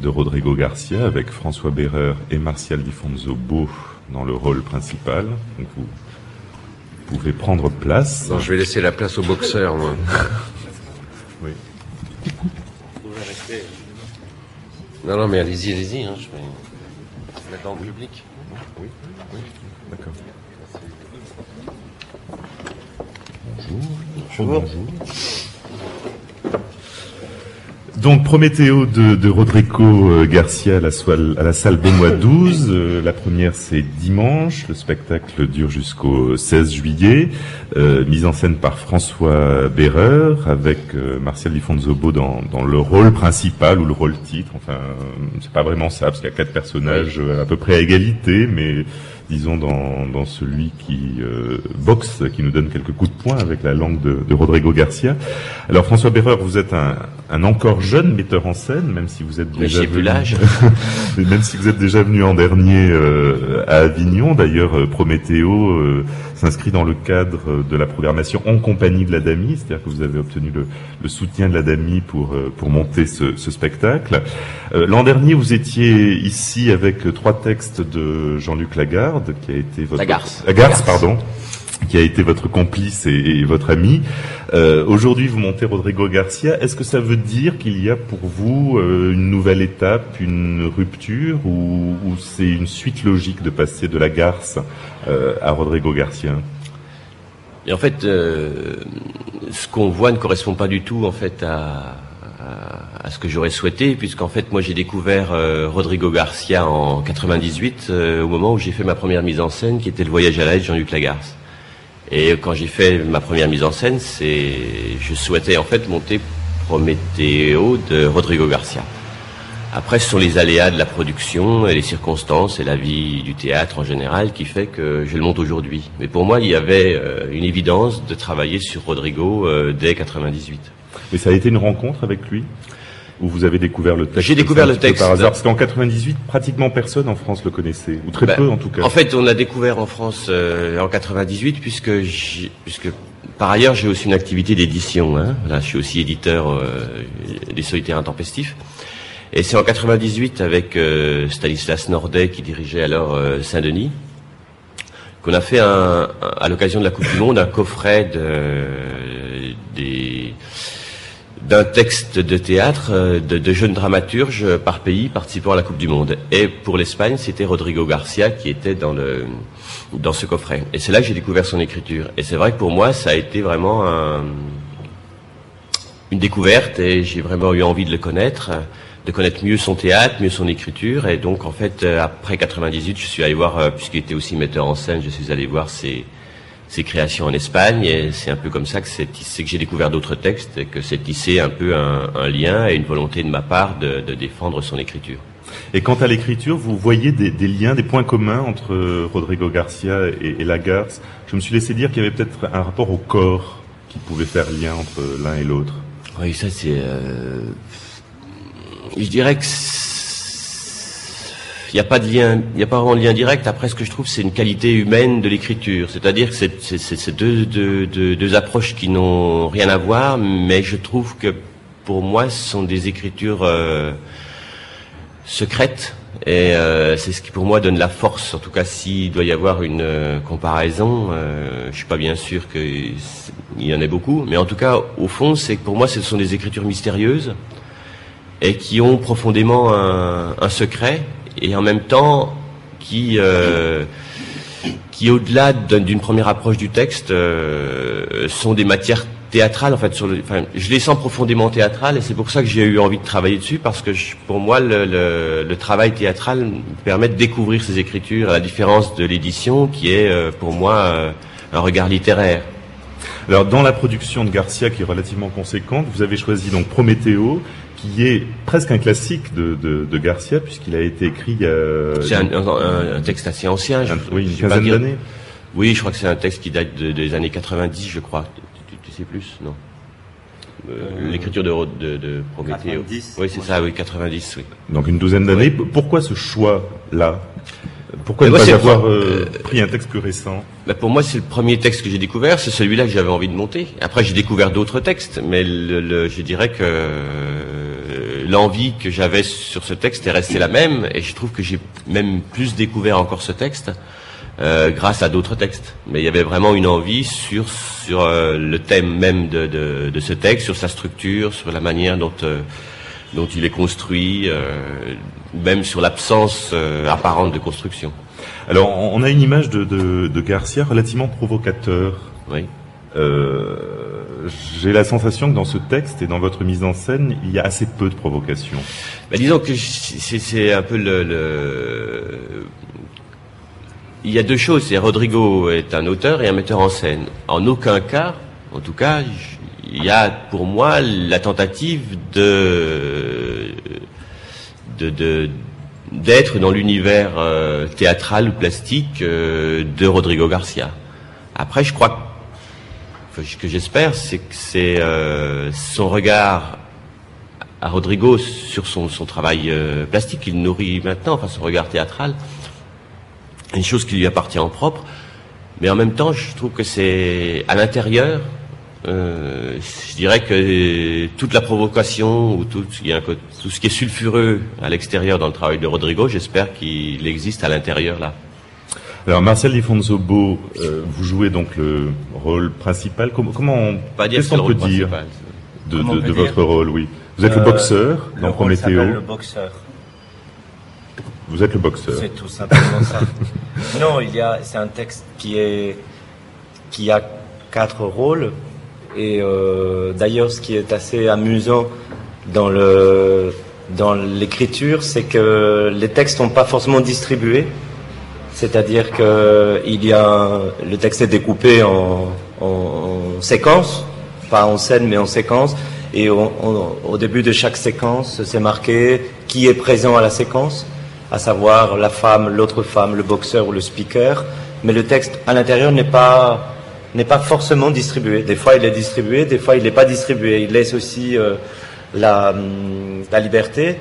de Rodrigo Garcia avec François Béreur et Martial Di Fonzo-Beau dans le rôle principal. Donc vous pouvez prendre place. Non, je vais laisser la place au boxeur, moi. Oui. Non, mais allez-y, hein, je vais mettre dans le public. Oui, d'accord. Bonjour. Donc Prométhéo de Rodrigo Garcia à la salle Benoît 12. La première c'est dimanche. Le spectacle dure jusqu'au 16 juillet. Mise en scène par François Béreur avec Martial Di Fonzo-Beau dans le rôle principal ou le rôle titre. Enfin, c'est pas vraiment ça parce qu'il y a 4 personnages à peu près à égalité, mais disons dans celui qui boxe, qui nous donne quelques coups de poing avec la langue de Rodrigo Garcia. Alors François Béreur, vous êtes un encore jeune metteur en scène, même si vous êtes déjà venu, même si vous êtes déjà venu en dernier à Avignon. D'ailleurs, Prométhéo s'inscrit dans le cadre de la programmation en compagnie de l'Adami, c'est-à-dire que vous avez obtenu le soutien de l'Adami pour monter ce spectacle. L'an dernier, vous étiez ici avec 3 textes de Jean-Luc Lagarde, qui a été votre Lagarce, pardon, qui a été votre complice et votre ami. Aujourd'hui, vous montez Rodrigo Garcia. Est-ce que ça veut dire qu'il y a pour vous une nouvelle étape, une rupture, ou c'est une suite logique de passer de Lagarce à Rodrigo Garcia? Et en fait, ce qu'on voit ne correspond pas du tout en fait à ce que j'aurais souhaité, puisqu'en fait, moi, j'ai découvert Rodrigo Garcia en 98, au moment où j'ai fait ma première mise en scène, qui était Le Voyage à la de Jean-Luc Lagarce. Et quand j'ai fait ma première mise en scène, je souhaitais en fait monter Prométhéo de Rodrigo Garcia. Après, ce sont les aléas de la production et les circonstances et la vie du théâtre en général qui fait que je le monte aujourd'hui. Mais pour moi, il y avait une évidence de travailler sur Rodrigo dès 98. Mais ça a été une rencontre avec lui, où vous avez découvert le texte? J'ai découvert le texte par hasard, parce qu'en 98, pratiquement personne en France le connaissait, ou très peu en tout cas. En fait, on a découvert en France en 98, puisque par ailleurs j'ai aussi une activité d'édition. Hein. Là, je suis aussi éditeur des Solitaires Intempestifs. Et c'est en 98 avec Stanislas Nordet qui dirigeait alors Saint-Denis qu'on a fait à l'occasion de la Coupe du Monde un coffret d'un texte de théâtre de jeunes dramaturges par pays participant à la Coupe du Monde. Et pour l'Espagne, c'était Rodrigo Garcia qui était dans ce coffret. Et c'est là que j'ai découvert son écriture. Et c'est vrai que pour moi, ça a été vraiment une découverte et j'ai vraiment eu envie de le connaître, de connaître mieux son théâtre, mieux son écriture. Et donc, en fait, après 98, je suis allé voir, puisqu'il était aussi metteur en scène, je suis allé voir ses créations en Espagne, et c'est un peu comme ça que j'ai découvert d'autres textes, et que c'est tissé un peu un lien et une volonté de ma part de défendre son écriture. Et quant à l'écriture, vous voyez des liens, des points communs entre Rodrigo Garcia et Lagarce? Je me suis laissé dire qu'il y avait peut-être un rapport au corps qui pouvait faire lien entre l'un et l'autre. Oui, ça c'est... je dirais que il n'y a pas de lien, il n'y a pas vraiment de lien direct. Après, ce que je trouve, c'est une qualité humaine de l'écriture. C'est-à-dire que c'est deux approches qui n'ont rien à voir, mais je trouve que pour moi, ce sont des écritures secrètes. Et c'est ce qui, pour moi, donne la force. En tout cas, s'il doit y avoir une comparaison, je suis pas bien sûr qu'il y en ait beaucoup. Mais en tout cas, au fond, c'est que pour moi, ce sont des écritures mystérieuses et qui ont profondément un secret. Et en même temps, qui au-delà d'une première approche du texte, sont des matières théâtrales. En fait, je les sens profondément théâtrales, et c'est pour ça que j'ai eu envie de travailler dessus, parce que pour moi, le travail théâtral me permet de découvrir ces écritures, à la différence de l'édition, qui est pour moi un regard littéraire. Alors, dans la production de Garcia, qui est relativement conséquente, vous avez choisi donc Prométhéo, qui est presque un classique de Garcia, puisqu'il a été écrit il y a... C'est un texte assez ancien. Oui, une quinzaine d'années. Oui, je crois que c'est un texte qui date des années 90, je crois. Tu sais plus, non? L'écriture de Prométhéo. 90. Oui, c'est ça, oui, 90, oui. Donc une douzaine d'années. Oui. Pourquoi ce choix-là? Pourquoi ne pas avoir pris un texte plus récent? Pour moi, c'est le premier texte que j'ai découvert, c'est celui-là que j'avais envie de monter. Après, j'ai découvert d'autres textes, mais je dirais que l'envie que j'avais sur ce texte est restée la même, et je trouve que j'ai même plus découvert encore ce texte grâce à d'autres textes. Mais il y avait vraiment une envie sur le thème même de ce texte, sur sa structure, sur la manière dont il est construit, même sur l'absence apparente de construction. Alors, on a une image de Garcia relativement provocateur. Oui. J'ai la sensation que dans ce texte et dans votre mise en scène, il y a assez peu de provocation. Ben, disons que c'est un peu il y a deux choses. C'est Rodrigo est un auteur et un metteur en scène. En aucun cas, en tout cas, il y a pour moi la tentative d'être dans l'univers théâtral ou plastique de Rodrigo Garcia. Après, je crois ce que j'espère, c'est que c'est son regard à Rodrigo sur son travail plastique qu'il nourrit maintenant, enfin son regard théâtral, une chose qui lui appartient en propre, mais en même temps, je trouve que c'est à l'intérieur. Je dirais que toute la provocation ou tout ce qui est sulfureux à l'extérieur dans le travail de Rodrigo, j'espère qu'il existe à l'intérieur là. Alors Martial Di Fonzobo, vous jouez donc le rôle principal. Qu'est-ce qu'on peut dire de votre rôle, oui. Vous êtes le boxeur dans Prométhée. Le boxeur. Vous êtes le boxeur. C'est tout simplement ça. Non, c'est un texte qui a 4 rôles. Et d'ailleurs, ce qui est assez amusant dans l'écriture, c'est que les textes sont pas forcément distribués. C'est-à-dire que le texte est découpé en séquences, pas en scène mais en séquences, et au début de chaque séquence, c'est marqué qui est présent à la séquence, à savoir la femme, l'autre femme, le boxeur ou le speaker, mais le texte à l'intérieur n'est pas forcément distribué. Des fois il est distribué, des fois il n'est pas distribué. Il laisse aussi la liberté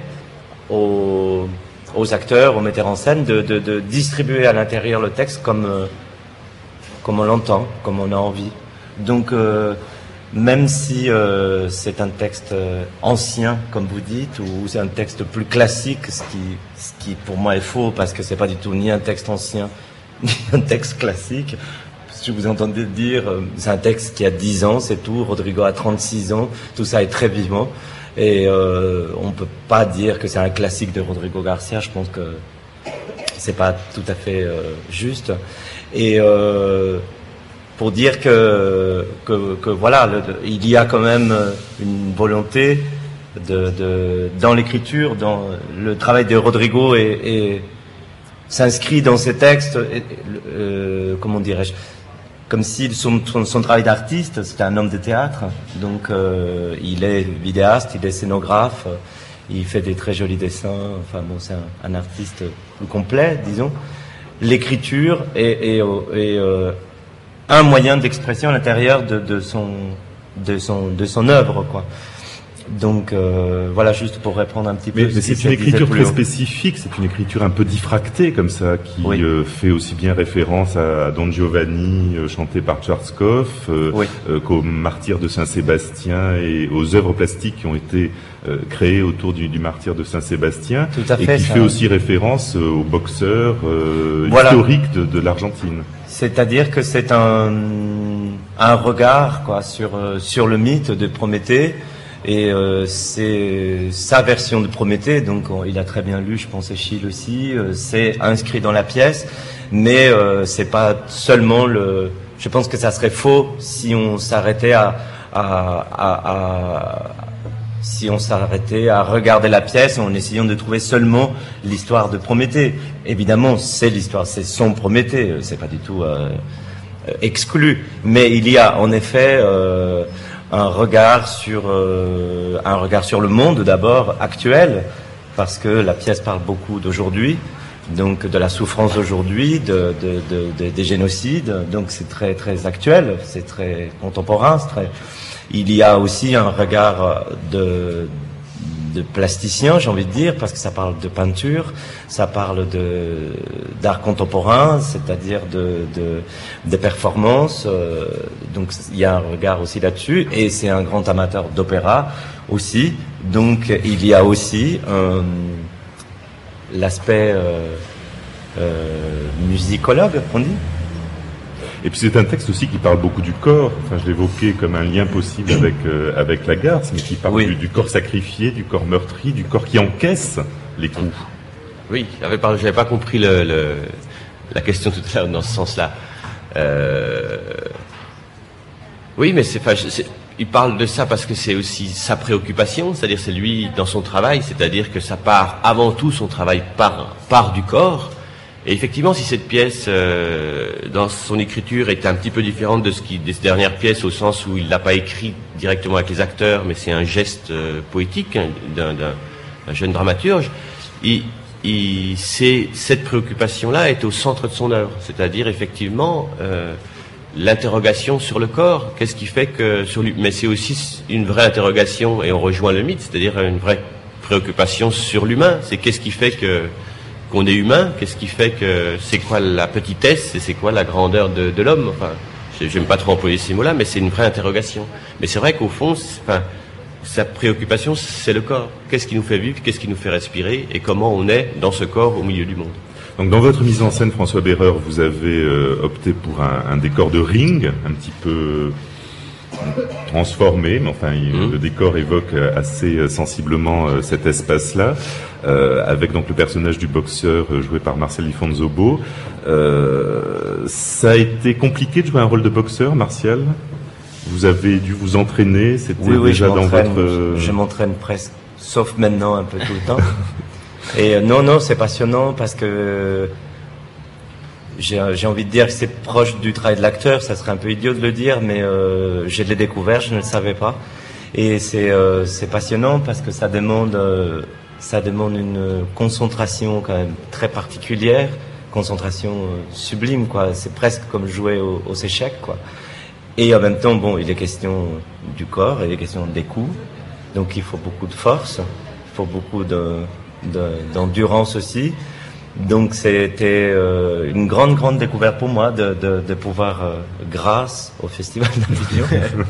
aux acteurs, aux metteurs en scène de distribuer à l'intérieur le texte comme on l'entend, comme on a envie. Donc même si c'est un texte ancien, comme vous dites, ou c'est un texte plus classique, ce qui pour moi est faux, parce que c'est pas du tout ni un texte ancien, ni un texte classique. Je vous entendais dire, c'est un texte qui a 10 ans, c'est tout. Rodrigo a 36 ans, tout ça est très vivant. Et on peut pas dire que c'est un classique de Rodrigo Garcia. Je pense que c'est pas tout à fait juste. Et pour dire que voilà, il y a quand même une volonté dans l'écriture, dans le travail de Rodrigo et s'inscrit dans ces textes. Comment dirais-je? Comme si son travail d'artiste, c'était un homme de théâtre, donc il est vidéaste, il est scénographe, il fait des très jolis dessins, enfin bon, c'est un artiste plus complet, disons. L'écriture est un moyen d'expression à l'intérieur de son œuvre, quoi. Donc voilà, juste pour répondre un petit peu. Mais c'est une écriture très spécifique, c'est une écriture un peu diffractée comme ça, qui fait aussi bien référence à Don Giovanni chanté par Tcharstkov, qu'au martyr de Saint-Sébastien et aux œuvres plastiques qui ont été créées autour du martyr de Saint-Sébastien, et qui fait aussi référence aux boxeurs historiques de l'Argentine. C'est-à-dire que c'est un regard, quoi, sur le mythe de Prométhée. Et c'est sa version de Prométhée, donc il a très bien lu, je pense, Échille aussi, c'est inscrit dans la pièce, mais c'est pas seulement je pense que ça serait faux si on s'arrêtait si on s'arrêtait à regarder la pièce en essayant de trouver seulement l'histoire de Prométhée. Évidemment, c'est l'histoire, c'est son Prométhée, c'est pas du tout exclu, mais il y a en effet un regard sur le monde d'abord actuel, parce que la pièce parle beaucoup d'aujourd'hui, donc de la souffrance d'aujourd'hui, des génocides, donc c'est très très actuel, c'est très contemporain, il y a aussi un regard plasticien, j'ai envie de dire, parce que ça parle de peinture, ça parle d'art contemporain, c'est-à-dire de performances. Donc il y a un regard aussi là-dessus, et c'est un grand amateur d'opéra aussi. Donc il y a aussi l'aspect musicologue, on dit. Et puis c'est un texte aussi qui parle beaucoup du corps. Enfin, je l'évoquais comme un lien possible avec la Garce, mais qui parle du corps sacrifié, du corps meurtri, du corps qui encaisse les coups. Oui, j'avais pas compris la question tout à l'heure dans ce sens-là. Oui, mais il parle de ça parce que c'est aussi sa préoccupation, c'est-à-dire c'est lui dans son travail, c'est-à-dire que ça part avant tout, son travail part du corps. Et effectivement, si cette pièce, dans son écriture, est un petit peu différente des dernières pièces, au sens où il l'a pas écrit directement avec les acteurs, mais c'est un geste poétique d'un jeune dramaturge, cette préoccupation-là est au centre de son œuvre. C'est-à-dire, effectivement, l'interrogation sur le corps. Qu'est-ce qui fait que mais c'est aussi une vraie interrogation, et on rejoint le mythe, c'est-à-dire une vraie préoccupation sur l'humain. C'est qu'est-ce qui fait qu'on est humain, qu'est-ce qui fait que c'est quoi la petitesse et c'est quoi la grandeur de l'homme. Enfin, j'aime pas trop employer ces mots-là, mais c'est une vraie interrogation. Mais c'est vrai qu'au fond, sa préoccupation, c'est le corps. Qu'est-ce qui nous fait vivre, qu'est-ce qui nous fait respirer, et comment on est dans ce corps au milieu du monde. Donc dans votre mise en scène, François Béreur, vous avez opté pour un décor de ring, un petit peu transformé, mais enfin le décor évoque assez sensiblement cet espace-là, avec donc le personnage du boxeur joué par Martial Di Fonzobo. Ça a été compliqué de jouer un rôle de boxeur, Martial? Vous avez dû vous entraîner? C'était déjà dans votre... Je m'entraîne presque, sauf maintenant un peu tout le temps. Et non, c'est passionnant parce que j'ai envie de dire que c'est proche du travail de l'acteur. Ça serait un peu idiot de le dire, mais je l'ai découvert, je ne le savais pas. Et c'est passionnant parce que ça demande une concentration quand même très particulière, concentration sublime, quoi. C'est presque comme jouer aux échecs, quoi. Et en même temps, bon, il est question du corps, il est question des coups, donc il faut beaucoup de force, il faut beaucoup d'endurance aussi. Donc c'était une grande découverte pour moi de pouvoir, grâce au Festival d'Avignon,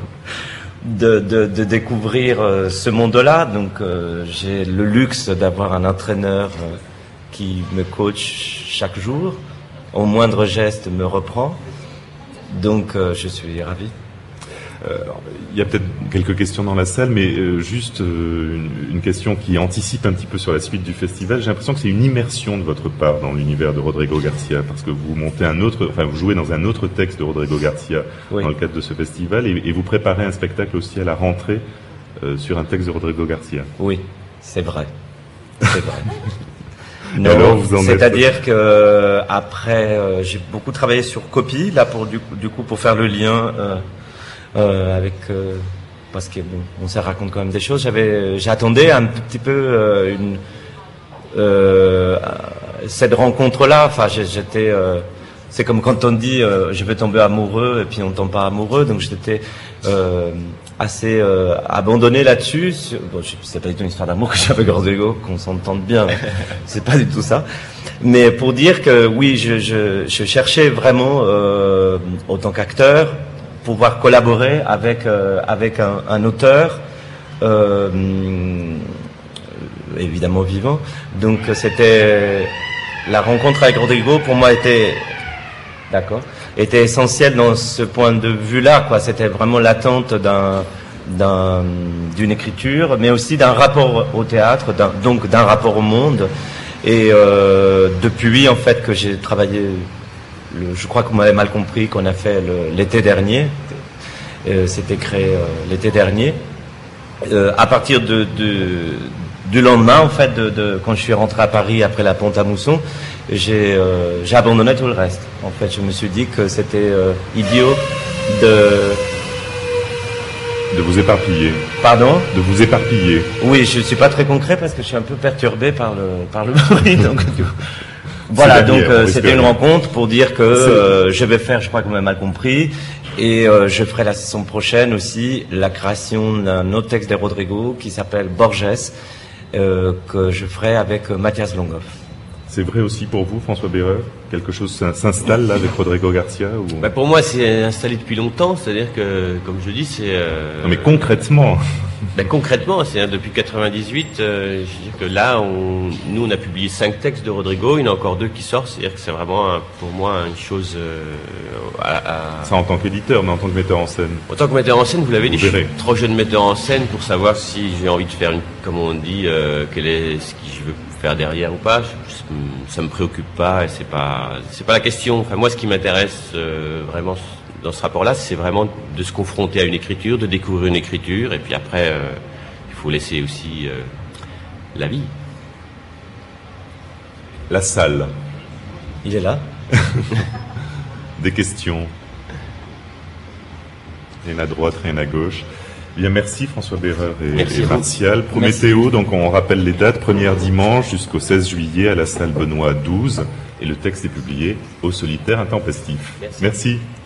de découvrir ce monde-là. Donc j'ai le luxe d'avoir un entraîneur qui me coach chaque jour, au moindre geste me reprend. Donc je suis ravi. Il y a peut-être quelques questions dans la salle, mais juste une question qui anticipe un petit peu sur la suite du festival. J'ai l'impression que c'est une immersion de votre part dans l'univers de Rodrigo Garcia, parce que vous montez vous jouez dans un autre texte de Rodrigo Garcia dans le cadre de ce festival, et vous préparez un spectacle aussi à la rentrée sur un texte de Rodrigo Garcia. Oui, c'est vrai. C'est vrai. Non, c'est-à-dire que après, j'ai beaucoup travaillé sur copie, là pour faire le lien avec parce que bon, on se raconte quand même des choses. J'attendais un petit peu cette rencontre-là. Enfin, j'étais. C'est comme quand on dit je vais tomber amoureux et puis on tombe pas amoureux. Donc j'étais assez abandonné là-dessus. Bon, c'est pas du tout une histoire d'amour que j'ai avec Rodrigo, qu'on s'entende bien. C'est pas du tout ça. Mais pour dire que oui, je cherchais vraiment en tant qu'acteur pouvoir collaborer avec un auteur évidemment vivant. Donc c'était la rencontre avec Rodrigo pour moi était essentielle dans ce point de vue-là, quoi. C'était vraiment l'attente d'une écriture, mais aussi d'un rapport au théâtre, donc d'un rapport au monde. Et depuis en fait que j'ai travaillé, je crois qu'on m'avait mal compris, qu'on a fait l'été dernier. C'était créé l'été dernier. À partir du lendemain, en fait, quand je suis rentré à Paris après la Pont-à-Mousson, j'ai abandonné tout le reste. En fait, je me suis dit que c'était idiot de vous éparpiller. Pardon ? De vous éparpiller. Oui, je suis pas très concret parce que je suis un peu perturbé par le bruit. Donc, voilà, donc c'était une rencontre pour dire que je vais faire, je crois qu'on m'a mal compris, et je ferai la saison prochaine aussi la création d'un autre texte de Rodrigo qui s'appelle Borges, que je ferai avec Mathias Longhoff. C'est vrai aussi pour vous, François Béreur? Quelque chose s'installe là avec Rodrigo Garcia ou... Pour moi, c'est installé depuis longtemps. C'est-à-dire que, comme je dis, c'est... Non, mais concrètement... Concrètement, c'est depuis 98. Je veux dire que là, nous, on a publié 5 textes de Rodrigo. Il y en a encore 2 qui sortent. C'est-à-dire que c'est vraiment, pour moi, une chose... Ça en tant qu'éditeur, mais en tant que metteur en scène. En tant que metteur en scène, vous l'avez dit, je verrez. suis trop jeune metteur en scène pour savoir si j'ai envie de faire, comme on dit, quel est ce que je veux faire derrière ou pas. Ça me préoccupe pas et c'est pas la question. Enfin, moi, ce qui m'intéresse vraiment dans ce rapport-là, c'est vraiment de se confronter à une écriture, de découvrir une écriture, et puis après, il faut laisser aussi la vie. La salle. Il est là. Des questions. Rien à droite, rien à gauche. Bien, merci François Béreur et Martial. Prométhéo, donc on rappelle les dates, 1er dimanche jusqu'au 16 juillet à la salle Benoît 12, et le texte est publié au Solitaire Intempestif. Merci.